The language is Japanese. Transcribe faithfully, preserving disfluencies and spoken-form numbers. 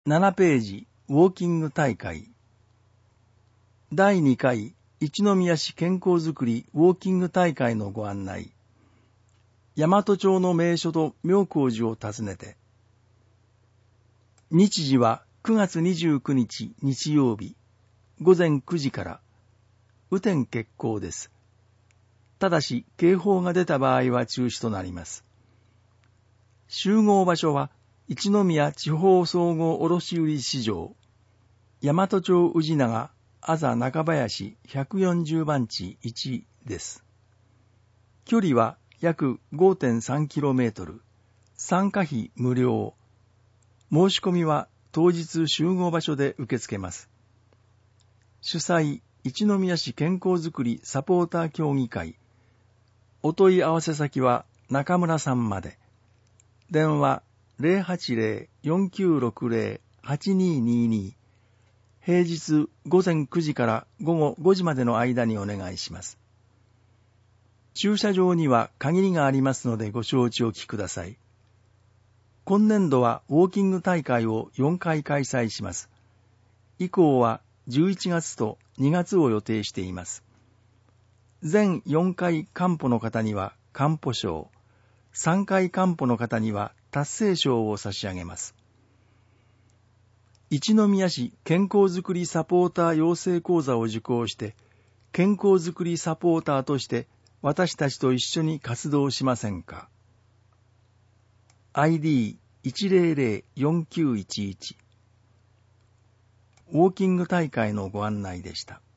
ななページ、ウォーキング大会。だいにかい、一宮市健康づくりウォーキング大会のご案内。大和町の名所と妙高寺を訪ねて。日時はくがつにじゅうくにち日曜日、ごぜんくじから。雨天決行です。ただし、警報が出た場合は中止となります。集合場所は、一宮地方総合卸売市場、大和町宇治長、あざ中林ひゃくよんじゅうばんちいちです。距離は約 ごてんさんキロメートル、参加費無料。申し込みは当日集合場所で受け付けます。主催、一宮市健康づくりサポーター協議会。お問い合わせ先は中村さんまで。電話 ゼロはちゼロ よんきゅうろくゼロ はちにーにーにー。平日ごぜんくじからごごごじまでの間にお願いします。駐車場には限りがありますのでご承知おきください。今年度はウォーキング大会をよんかい開催します。以降はじゅういちがつとにがつを予定しています。全よんかい完歩の方には完歩賞、さんかい完歩の方には達成賞を差し上げます。一宮市健康づくりサポーター養成講座を受講して、健康づくりサポーターとして私たちと一緒に活動しませんか。アイディーいちゼロゼロよんきゅういちいち。ウォーキング大会のご案内でした。